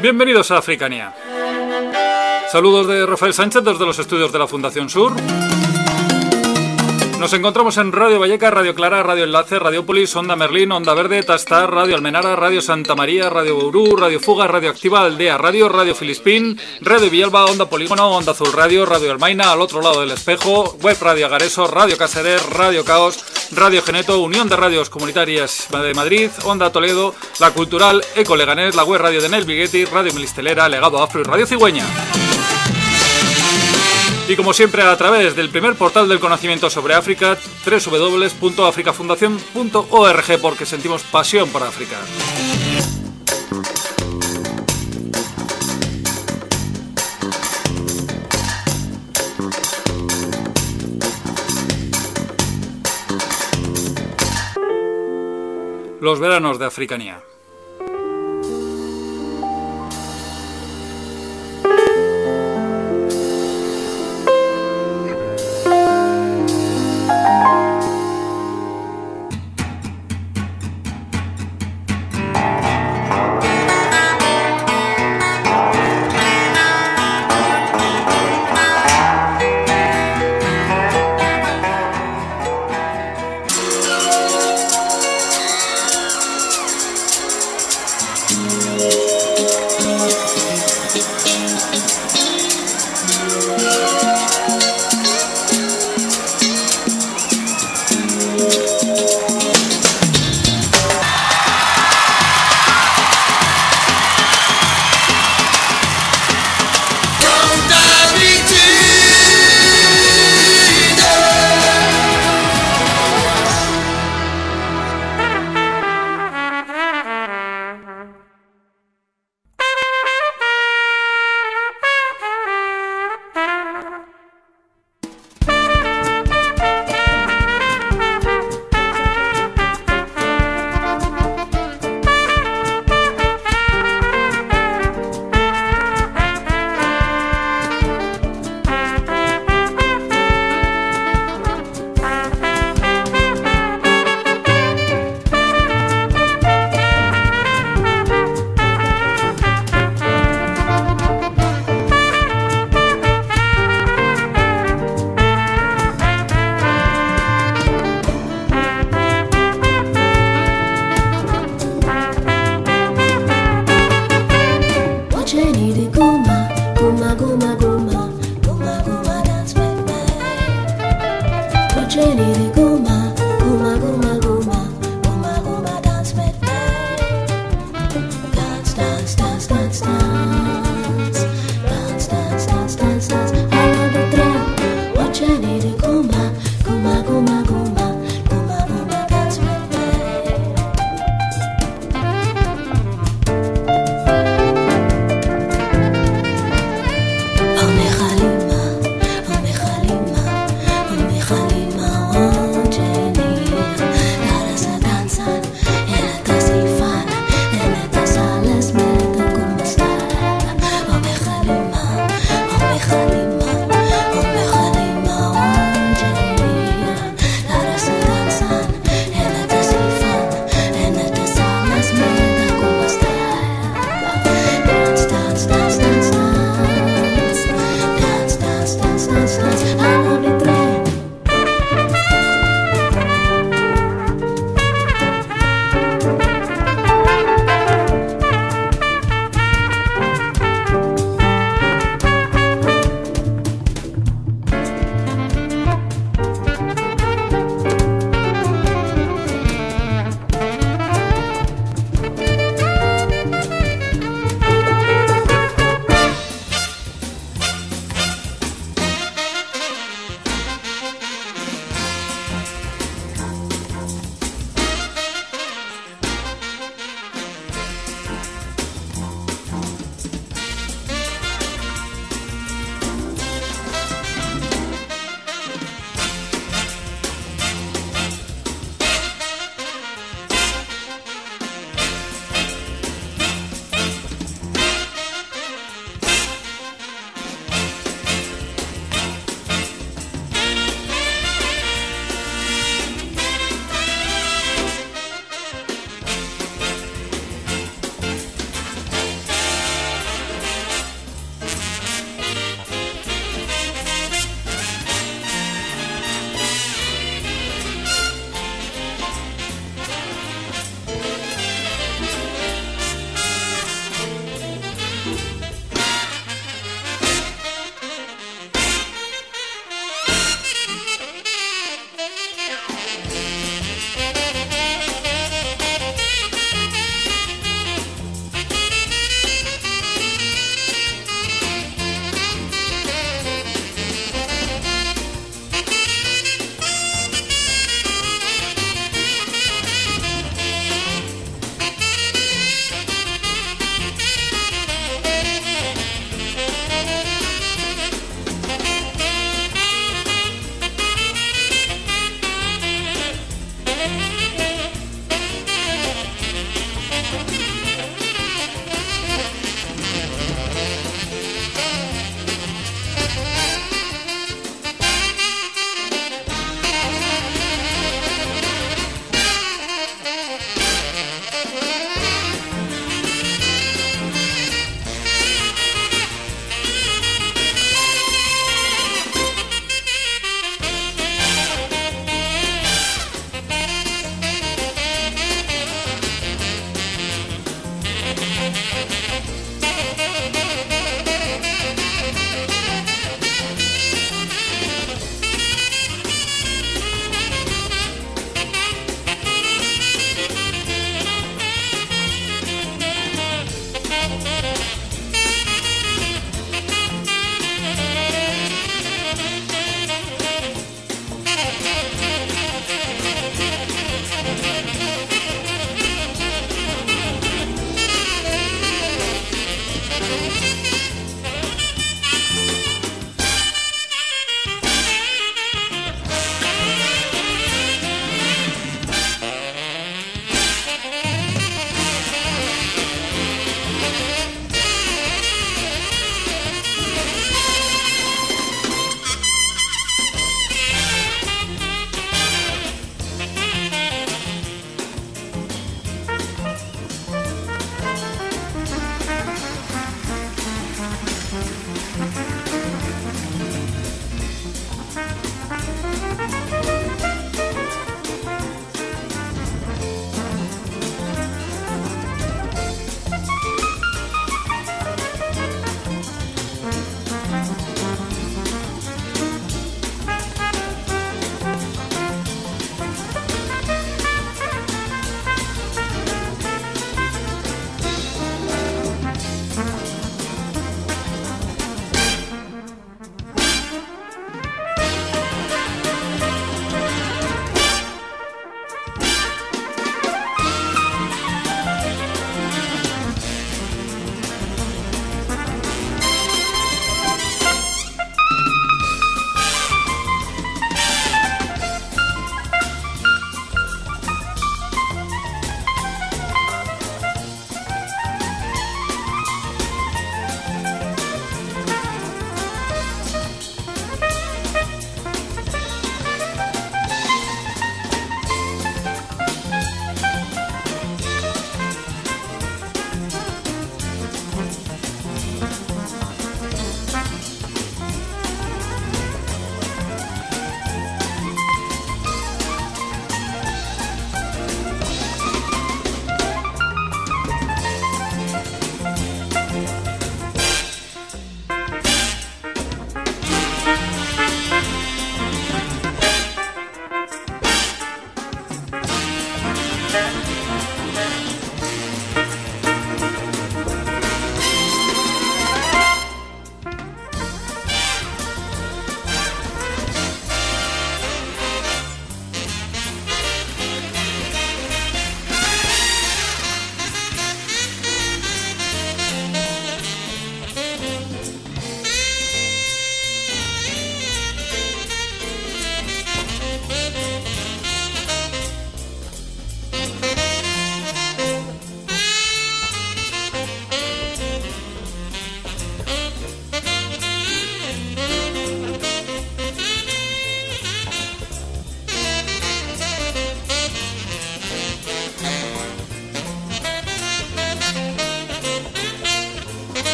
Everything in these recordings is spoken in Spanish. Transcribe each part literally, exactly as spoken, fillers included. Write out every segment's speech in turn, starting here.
Bienvenidos a Africania. Saludos de Rafael Sánchez desde los estudios de la Fundación Sur. Nos encontramos en Radio Valleca, Radio Clara, Radio Enlace, Radiopolis, Onda Merlín, Onda Verde, Tastar, Radio Almenara, Radio Santa María, Radio Bourú, Radio Fuga, Radio Activa Aldea Radio, Radio Filispín, Radio Villalba, Onda Polígono, Onda Azul Radio, Radio Almaina, al otro lado del espejo, Web Radio Agareso, Radio Caserer, Radio Caos, Radio Geneto, Unión de Radios Comunitarias de Madrid, Onda Toledo, La Cultural, Eco Leganés, la Web Radio de Nel Biguetti, Radio Milistelera, Legado Afro y Radio Cigüeña. Y como siempre a través del primer portal del conocimiento sobre África, doble u doble u doble u punto africafundación punto org, porque sentimos pasión por África. Los veranos de Africania.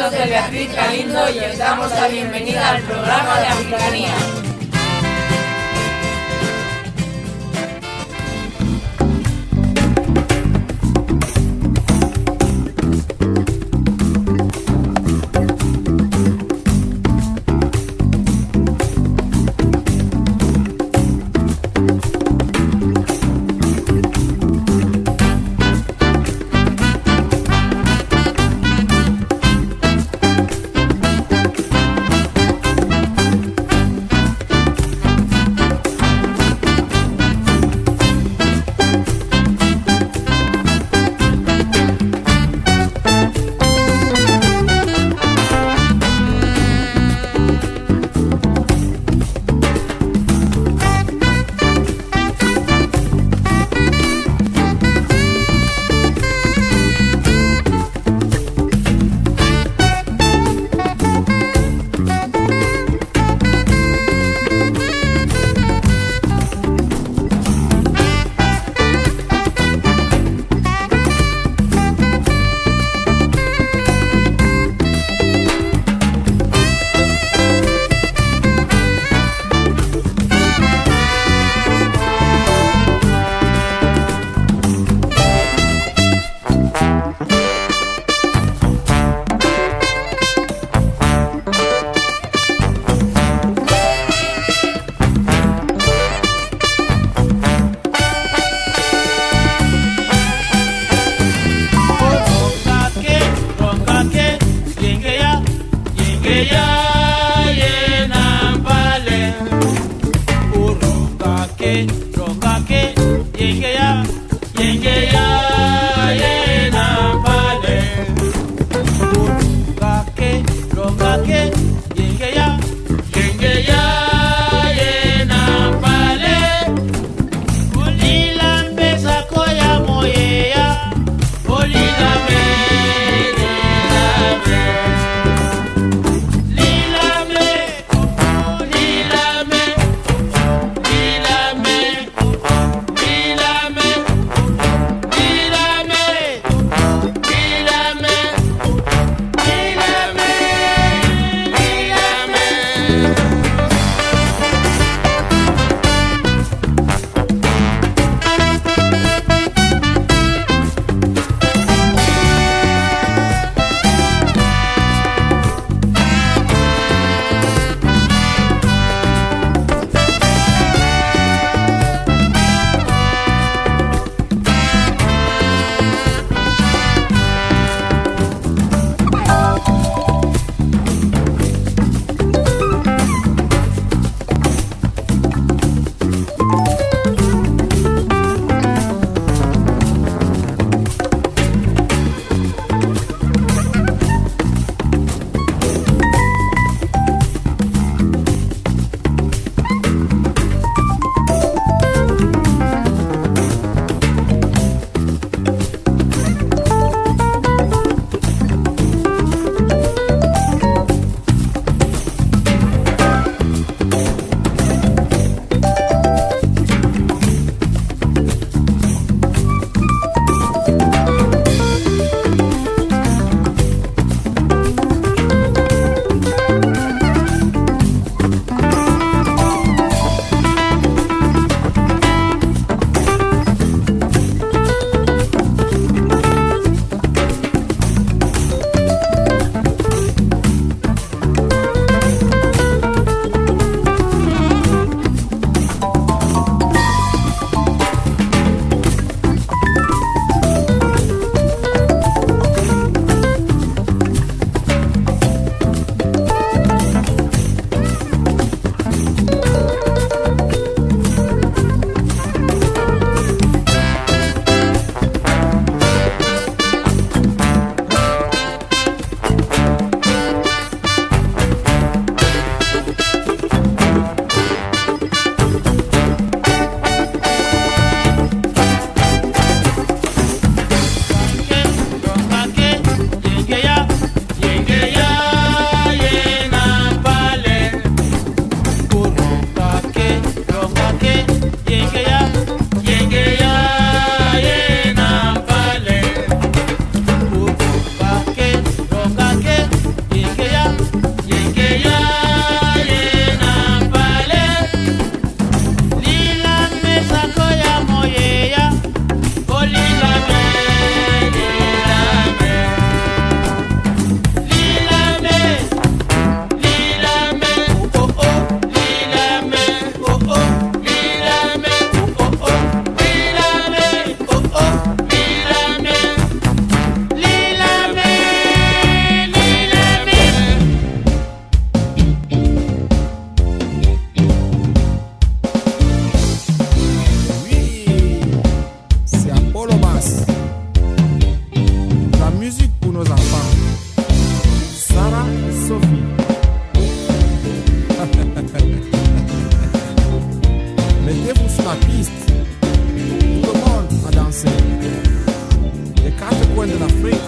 soy Beatriz Galindo y os damos la bienvenida al programa de Africanía. Thomas. La musique pour nos enfants. Sarah et Sophie. Mettez-vous sur la piste. Tout le monde a dansé. Les quatre coins de l'Afrique.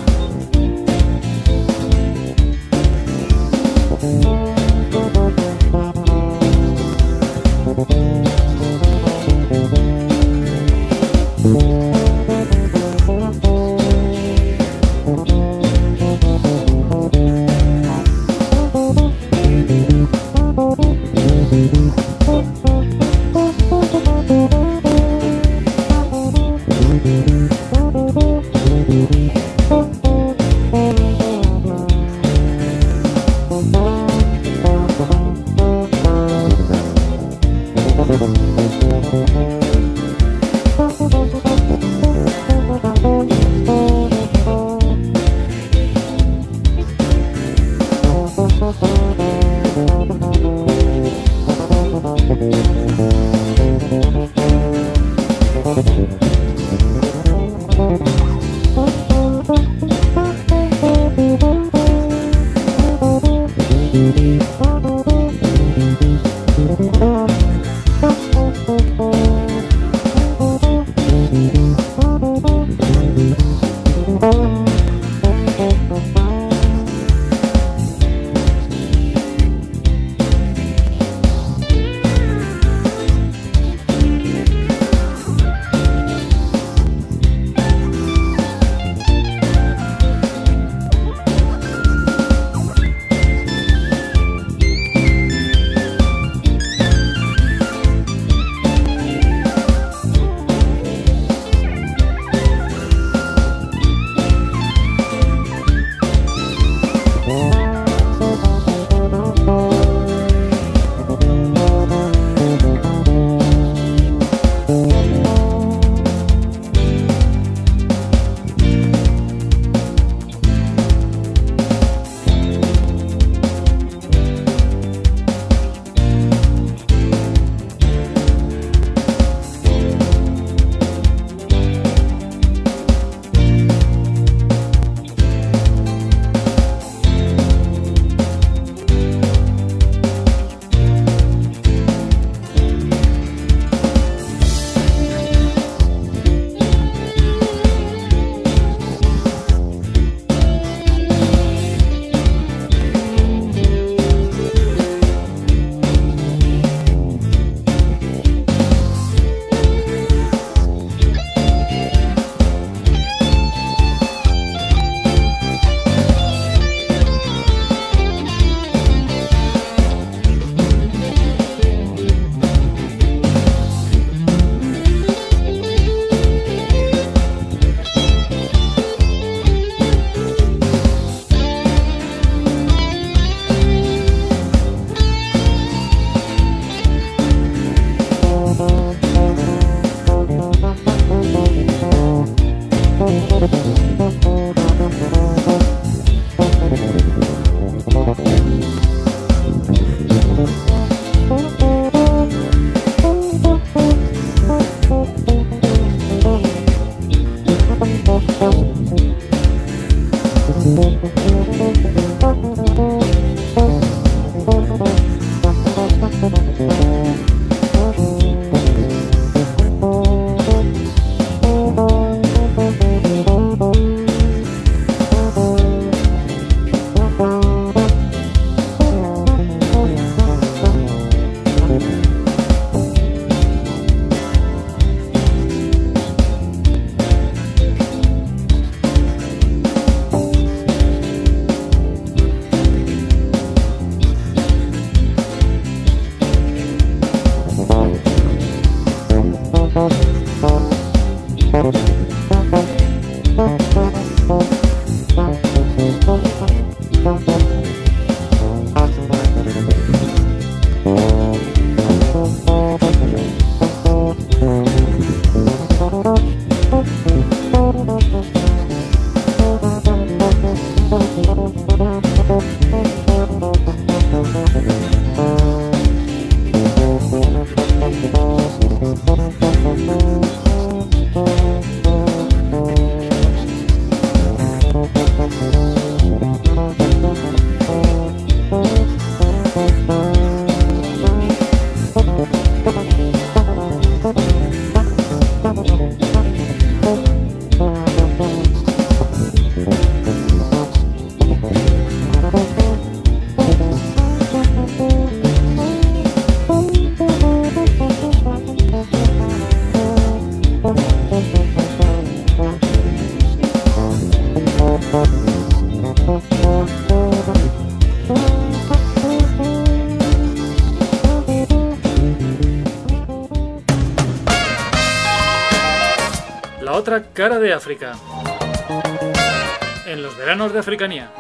Cara de África. En los veranos de Africanía.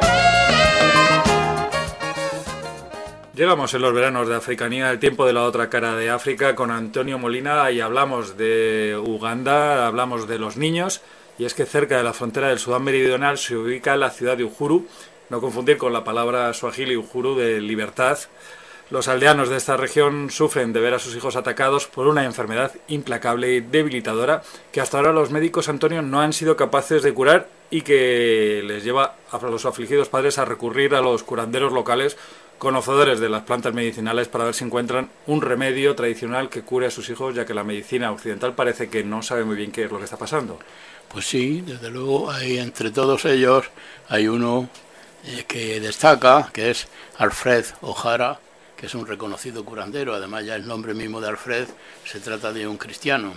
Llegamos en los veranos de Africanía, el tiempo de la otra cara de África, con Antonio Molina, y hablamos de Uganda, hablamos de los niños, y es que cerca de la frontera del Sudán Meridional se ubica la ciudad de Uhuru, no confundir con la palabra suajili Uhuru de libertad. Los aldeanos de esta región sufren de ver a sus hijos atacados por una enfermedad implacable y debilitadora que hasta ahora los médicos, Antonio, no han sido capaces de curar y que les lleva a los afligidos padres a recurrir a los curanderos locales, conocedores de las plantas medicinales, para ver si encuentran un remedio tradicional que cure a sus hijos, ya que la medicina occidental parece que no sabe muy bien qué es lo que está pasando. Pues sí, desde luego, hay entre todos ellos hay uno eh, que destaca, que es Alfred O'Hara, que es un reconocido curandero. Además, ya el nombre mismo de Alfred se trata de un cristiano.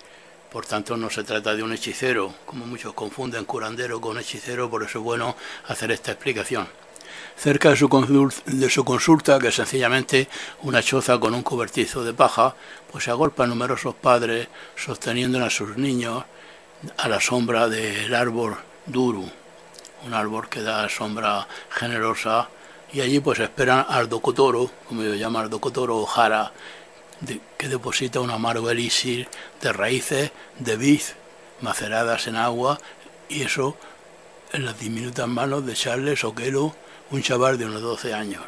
Por tanto, no se trata de un hechicero, como muchos confunden curandero con hechicero, por eso es bueno hacer esta explicación. Cerca de su, de su consulta, que es sencillamente una choza con un cobertizo de paja, pues se agolpan numerosos padres sosteniendo a sus niños a la sombra del árbol duru, un árbol que da sombra generosa, y allí pues esperan al docotoro, como yo llamo al docotoro O'Hara, de, que deposita un amargo elixir de raíces de vid maceradas en agua, y eso en las diminutas manos de Charles Okello, un chaval de unos doce años.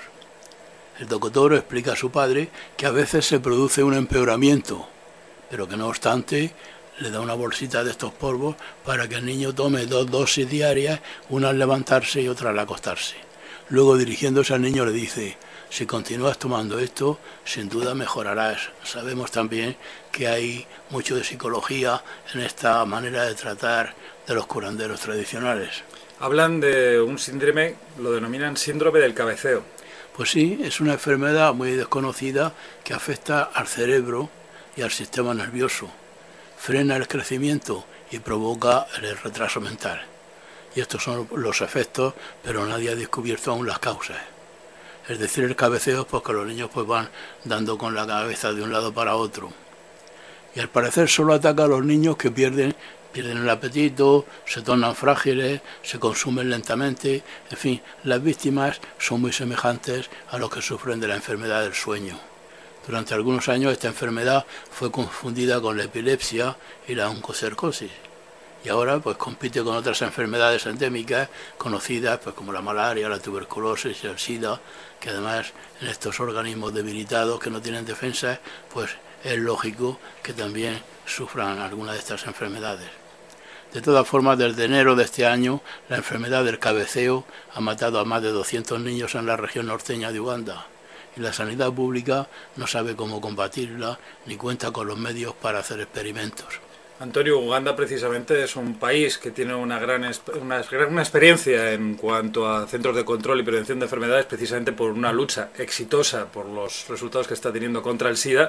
El docotoro explica a su padre que a veces se produce un empeoramiento, pero que no obstante le da una bolsita de estos polvos para que el niño tome dos dosis diarias, una al levantarse y otra al acostarse. Luego, dirigiéndose al niño, le dice: si continúas tomando esto, sin duda mejorarás. Sabemos también que hay mucho de psicología en esta manera de tratar de los curanderos tradicionales. Hablan de un síndrome, lo denominan síndrome del cabeceo. Pues sí, es una enfermedad muy desconocida que afecta al cerebro y al sistema nervioso. Frena el crecimiento y provoca el retraso mental. Y estos son los efectos, pero nadie ha descubierto aún las causas. Es decir, el cabeceo es porque los niños pues van dando con la cabeza de un lado para otro. Y al parecer solo ataca a los niños que pierden, pierden el apetito, se tornan frágiles, se consumen lentamente. En fin, las víctimas son muy semejantes a los que sufren de la enfermedad del sueño. Durante algunos años esta enfermedad fue confundida con la epilepsia y la oncocercosis. Y ahora pues compite con otras enfermedades endémicas conocidas pues como la malaria, la tuberculosis y el SIDA, que además en estos organismos debilitados que no tienen defensas, pues es lógico que también sufran alguna de estas enfermedades. De todas formas, desde enero de este año, la enfermedad del cabeceo ha matado a más de doscientos niños en la región norteña de Uganda, y la sanidad pública no sabe cómo combatirla ni cuenta con los medios para hacer experimentos. Antonio, Uganda precisamente es un país que tiene una gran, una gran experiencia en cuanto a centros de control y prevención de enfermedades, precisamente por una lucha exitosa por los resultados que está teniendo contra el SIDA.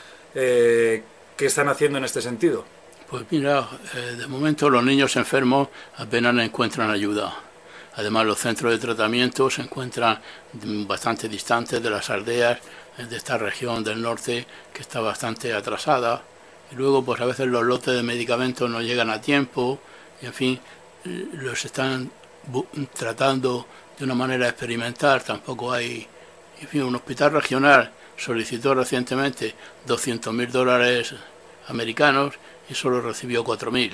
Eh, ¿Qué están haciendo en este sentido? Pues mira, eh, de momento los niños enfermos apenas encuentran ayuda. Además, los centros de tratamiento se encuentran bastante distantes de las aldeas de esta región del norte, que está bastante atrasada. Y luego, pues a veces los lotes de medicamentos no llegan a tiempo, y en fin, los están tratando de una manera experimental. Tampoco hay, en fin, un hospital regional solicitó recientemente doscientos mil dólares americanos y solo recibió cuatro mil.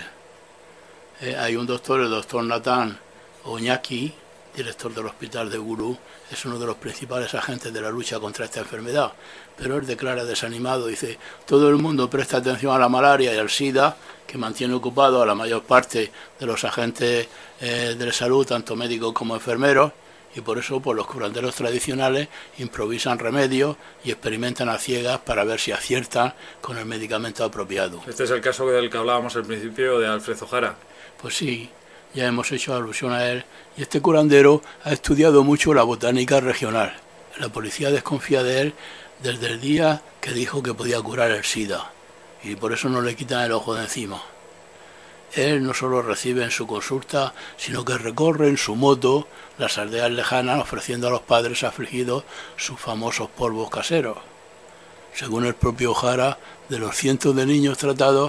Eh, hay un doctor, el doctor Nathan Onyaki, director del hospital de Gulu, es uno de los principales agentes de la lucha contra esta enfermedad, pero él declara desanimado, dice: todo el mundo presta atención a la malaria y al SIDA, que mantiene ocupado a la mayor parte de los agentes eh, de salud, tanto médicos como enfermeros, y por eso pues, los curanderos tradicionales improvisan remedios y experimentan a ciegas para ver si aciertan con el medicamento apropiado. Este es el caso del que hablábamos al principio de Alfred O'Hara. Pues sí, ya hemos hecho alusión a él, y este curandero ha estudiado mucho la botánica regional. La policía desconfía de él desde el día que dijo que podía curar el SIDA, y por eso no le quitan el ojo de encima. Él no solo recibe en su consulta, sino que recorre en su moto las aldeas lejanas ofreciendo a los padres afligidos sus famosos polvos caseros. Según el propio O'Hara, de los cientos de niños tratados,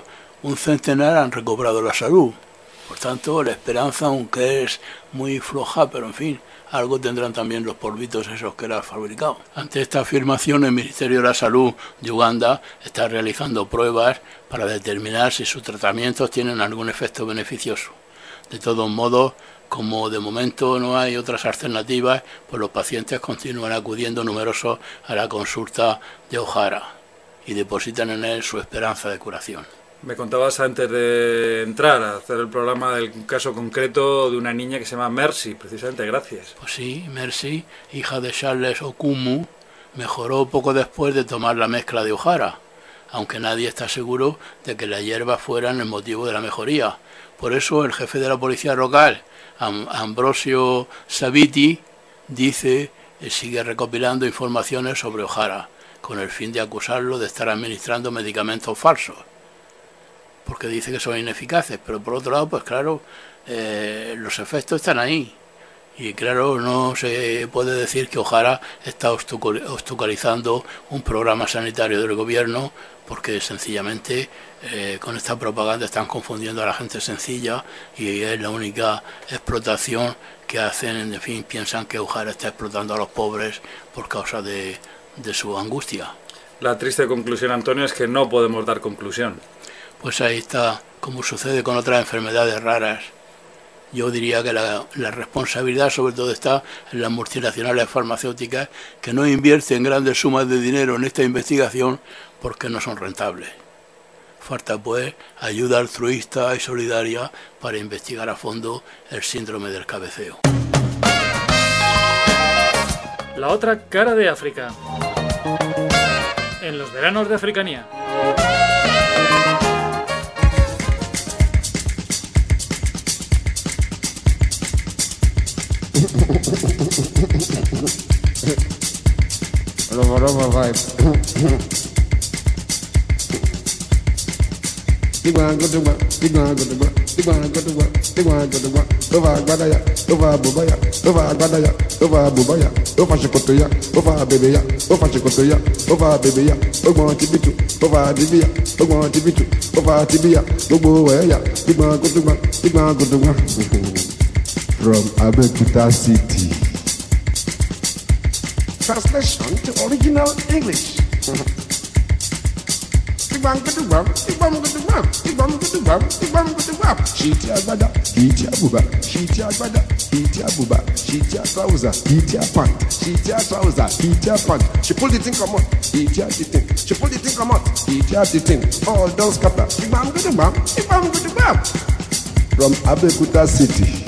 un centenar han recobrado la salud. Por tanto, la esperanza, aunque es muy floja, pero en fin, algo tendrán también los polvitos esos que la han fabricado. Ante esta afirmación, el Ministerio de la Salud de Uganda está realizando pruebas para determinar si sus tratamientos tienen algún efecto beneficioso. De todos modos, como de momento no hay otras alternativas, pues los pacientes continúan acudiendo numerosos a la consulta de O'Hara y depositan en él su esperanza de curación. Me contabas antes de entrar a hacer el programa del caso concreto de una niña que se llama Mercy, precisamente, gracias. Pues sí, Mercy, hija de Charles Okumu, mejoró poco después de tomar la mezcla de O'Hara, aunque nadie está seguro de que las hierbas fueran el motivo de la mejoría. Por eso el jefe de la policía local, Am- Ambrosio Saviti, dice que sigue recopilando informaciones sobre O'Hara, con el fin de acusarlo de estar administrando medicamentos falsos, porque dice que son ineficaces, pero por otro lado, pues claro, eh, los efectos están ahí, y claro, no se puede decir que O'Hara está obstaculizando un programa sanitario del gobierno, porque sencillamente eh, con esta propaganda están confundiendo a la gente sencilla y es la única explotación que hacen. En fin, piensan que O'Hara está explotando a los pobres por causa de, de su angustia. La triste conclusión, Antonio, es que no podemos dar conclusión. Pues ahí está, como sucede con otras enfermedades raras. Yo diría que la, la responsabilidad sobre todo está en las multinacionales farmacéuticas, que no invierten grandes sumas de dinero en esta investigación porque no son rentables. Falta pues ayuda altruista y solidaria para investigar a fondo el síndrome del cabeceo. La otra cara de África. En los veranos de Africanía. Roma, Roma vibe. Big one, go to one, big one, go to one, big one, go to one, big one, go to one. Over Agbadaya, over Bubaya, over Agbadaya, over Bubaya, over Shikotoya, over Bebeya, over Shikotoya, over Bebeya, over Tibitu, over Tibia, over Tibitu, over Tibia, over Waya, big one, go to one, big one, go to one. From Abeokuta City. Translation to original English. Ibam kutu bam, ibam kutu bam, ibam kutu bam, ibam kutu bam. Shiti agbada, shiti abuba, shiti agbada, shiti abuba, shiti trouser, shiti pant, shiti trouser, shiti pant. She pull the thing come out, shiti the thing. She pull the thing come out, shiti the thing. All those scatter. Ibam kutu bam, ibam kutu bam. From Abeokuta City.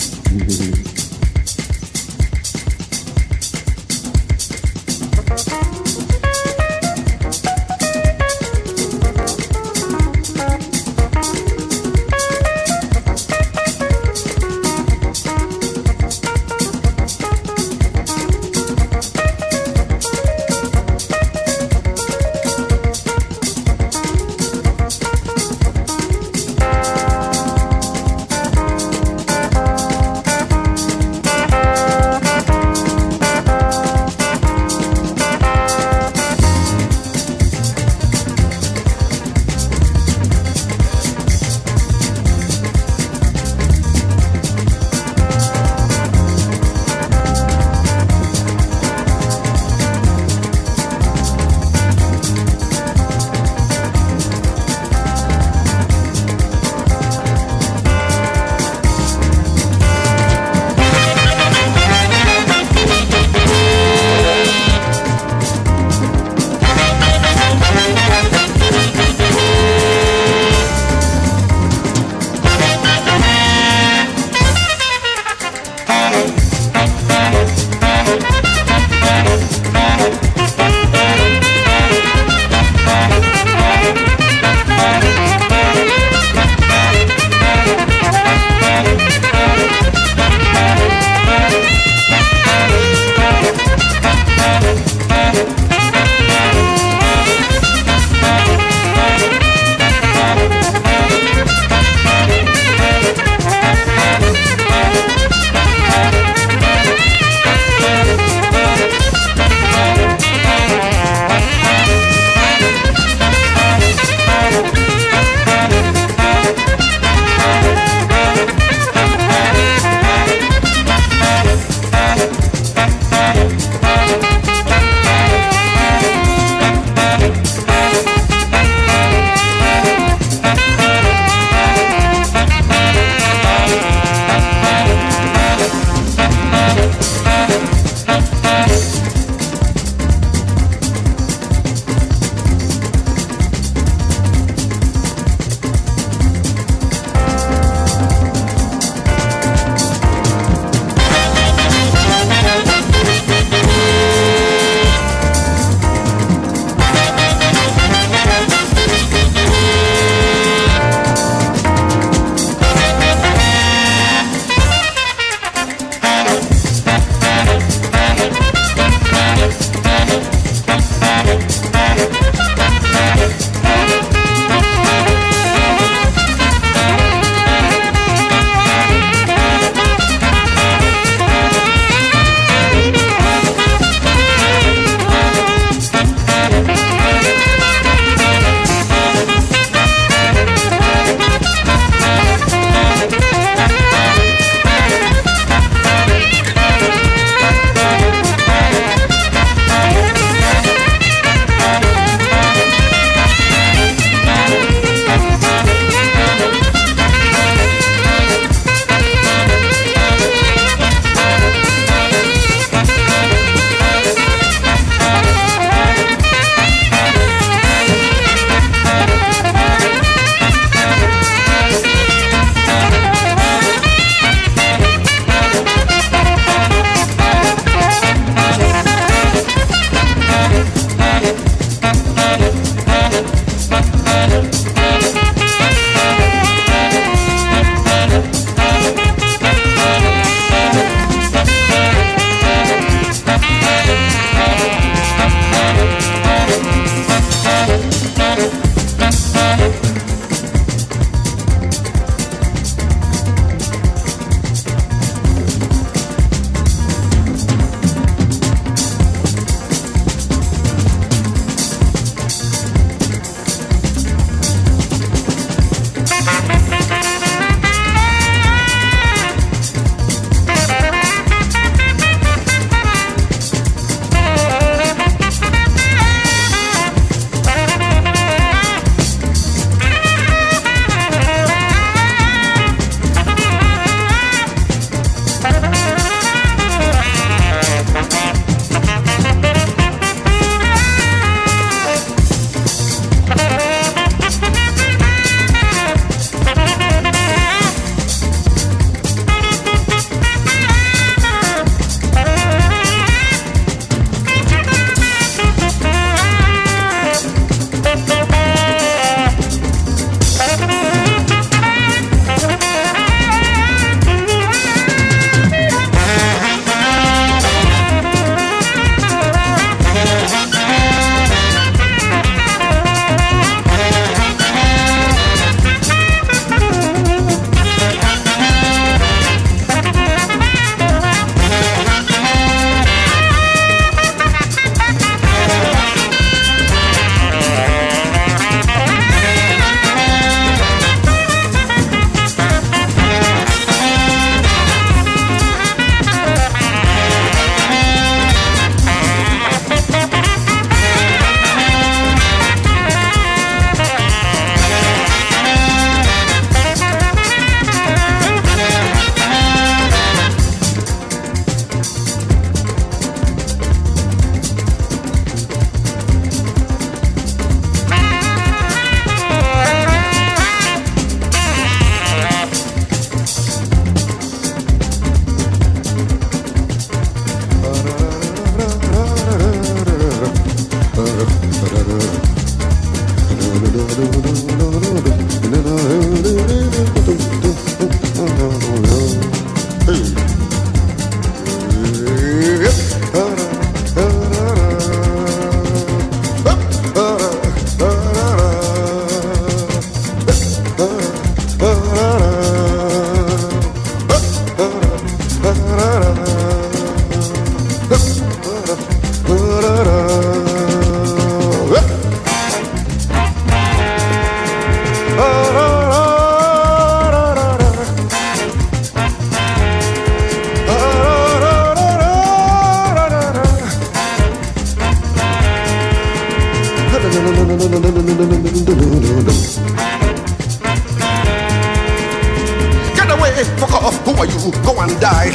Get away, fuck off, who are you? Go and die.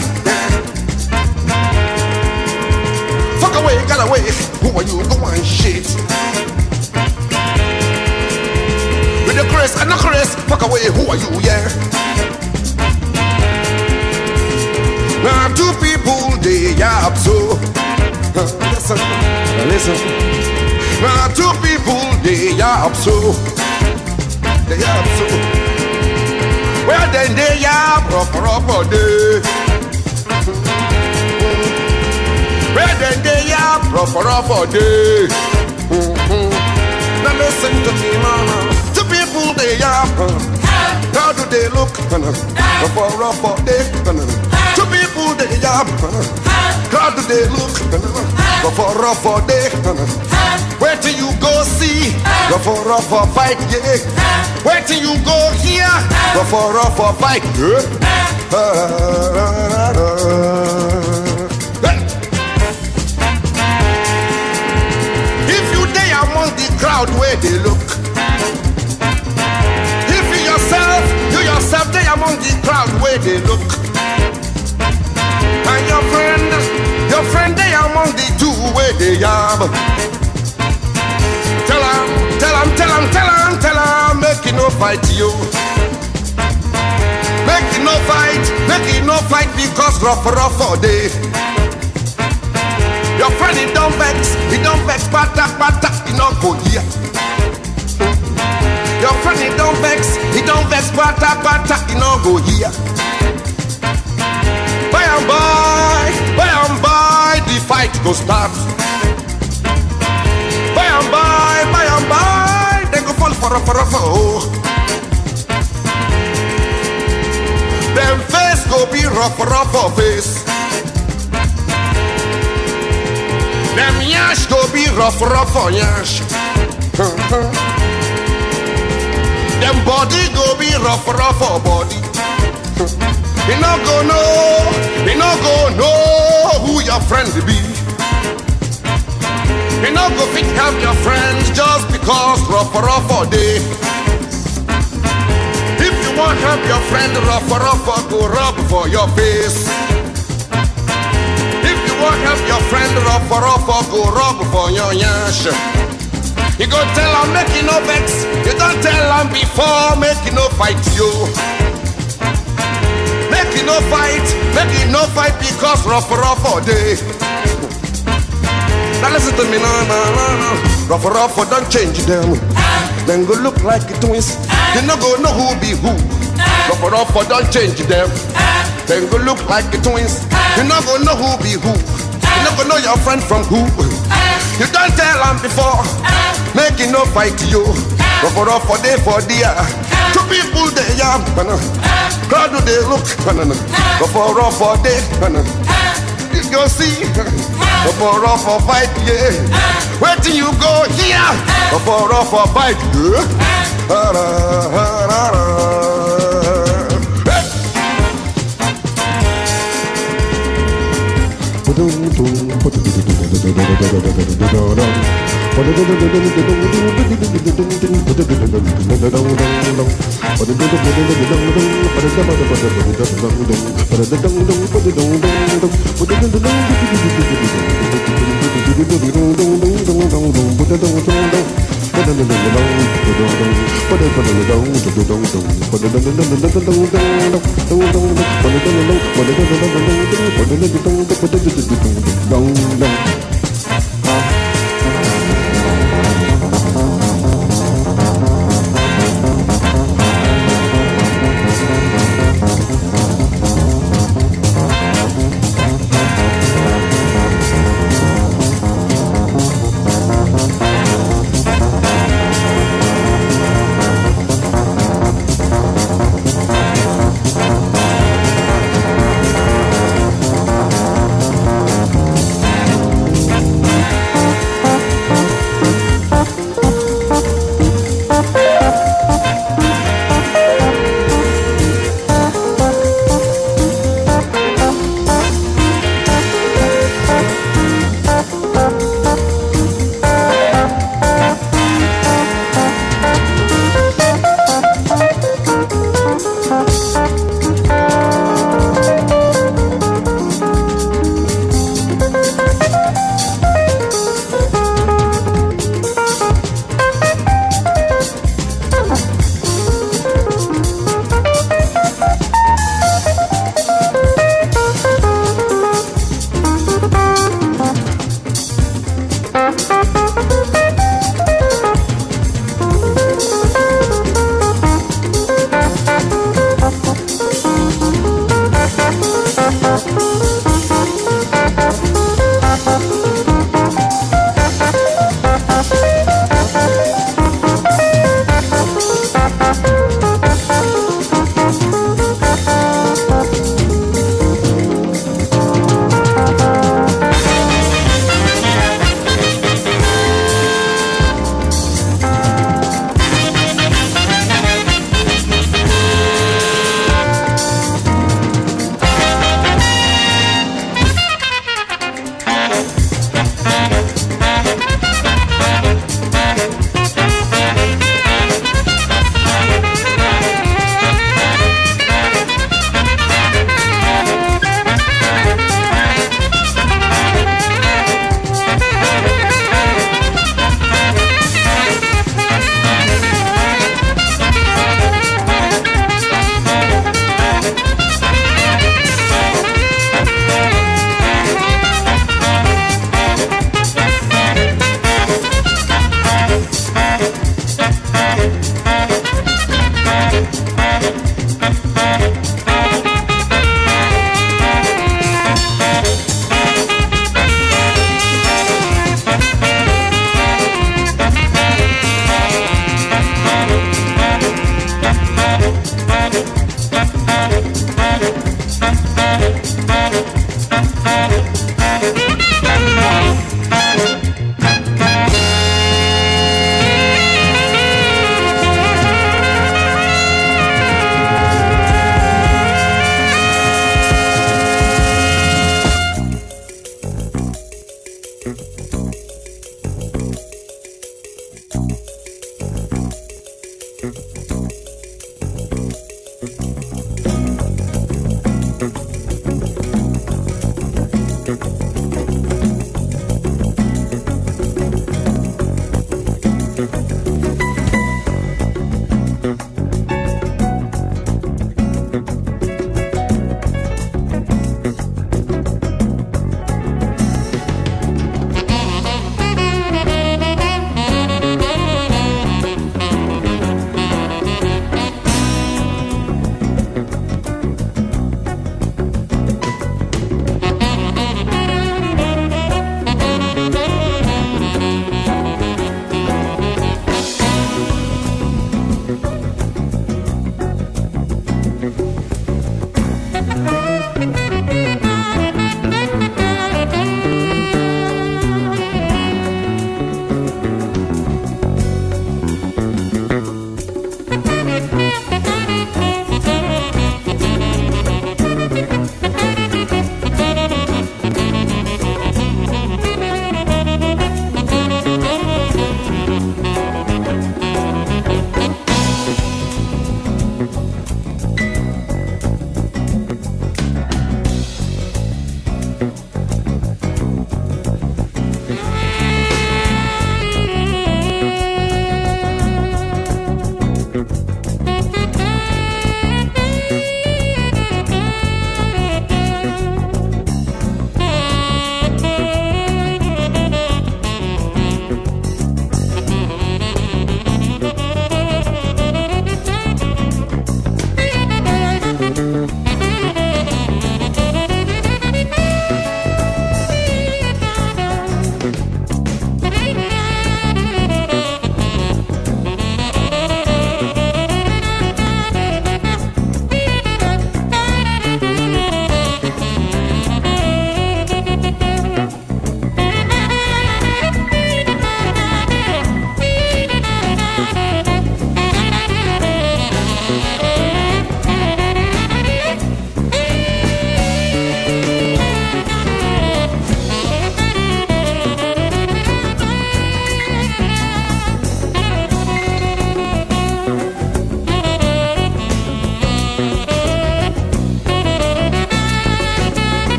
Fuck away, get away, who are you? Go and shit. With the Chris and the Chris, fuck away, who are you? Yeah. Now two people, they yap so. Listen, listen. Now two people, they yap so. They yap so. Well then they yap rough rough day. Well then they yap rough rough day. Now listen to me, mama. Two people, they yap. How do they look? Rough rough day. Two people, they yap. How do they look? Rough rough day. Where till you go see? Rough rough fight, yeah. Where till you go here? Rough rough fight, yeah. If you day among the crowd where they look, if you yourself, you yourself day among the crowd where they look, and your friend, your friend day among the two where they are. Tell him, tell him, tell him, tell him, tell him, make it no fight you. Make it no fight, make it no fight because rough rough all day. Your friend he don't vex, he don't vex, pata pata, he not go here. Your friend he don't vex, he don't vex, pata pata, he not go here. By and by, by and by, the fight go start. By and by, by and by, they go fall for a for a for. Them face go be rough rough for face. Them yash go be rough rough for yash. Them body go be rough rough for body. He no go know, he no go know who your friend be. You no go fit help your friends just because rough rough all day. If you want help your friend, rough rough go rub for your face. If you want help your friend, rough rough go rub for your yash. You go tell him make you no vex. You don't tell him before make you no fight you. Make you no fight, make you no fight because rough rough all day. Now listen to me, no, no, no, no. Rough rough don't change them. Then go look like twins. You no go know who be who. Rough rough don't change them. Then go look like twins. You no go know who be who. You no go know your friend from who. You don't tell them before. Make it no fight you. Rough rough for day for dear. Two people they yam. Crowd do they look. Rough rough for day. You go see. For rough for fight, yeah. Where till you go here? For rough for fight,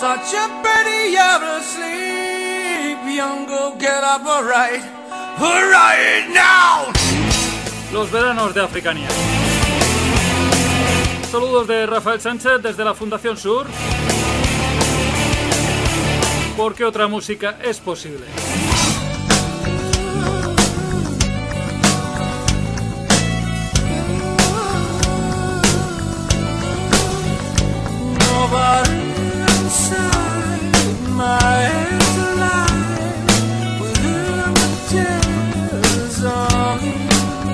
Such a pretty hour of sleep. Young girl, get up, alright, alright now. Los veranos de Africania. Saludos de Rafael Sánchez desde la Fundación Sur. Porque otra música es posible. Nobody inside my head's alive with images of you.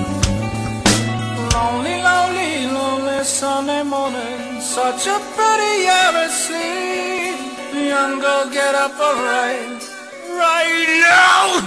Lonely, lonely, lonely Sunday morning. Such a pretty hour of sleep. Young girl, get up, alright, right now.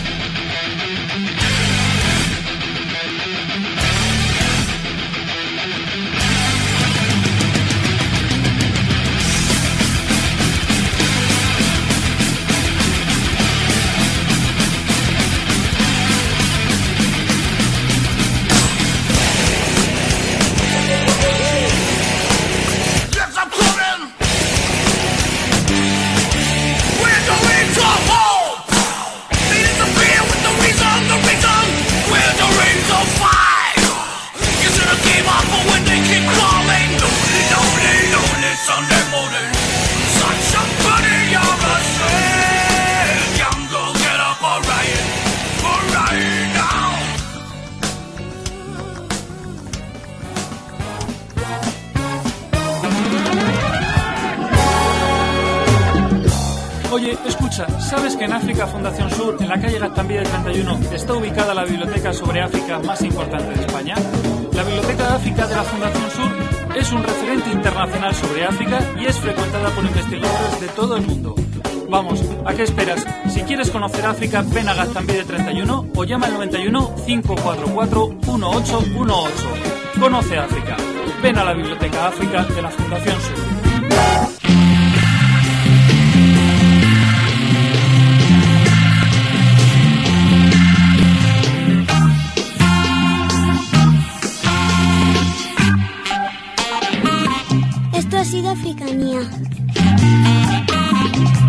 Oye, escucha, ¿sabes que en África Fundación Sur, en la calle Gaztambide treinta y uno, está ubicada la biblioteca sobre África más importante de España? La Biblioteca de África de la Fundación Sur es un referente internacional sobre África y es frecuentada por investigadores de todo el mundo. Vamos, ¿a qué esperas? Si quieres conocer África, ven a Gaztambide treinta y uno o llama al noventa y uno, cinco cuatro cuatro, uno ocho uno ocho. Conoce África. Ven a la Biblioteca África de la Fundación Sur. Esto ha sido Africanía.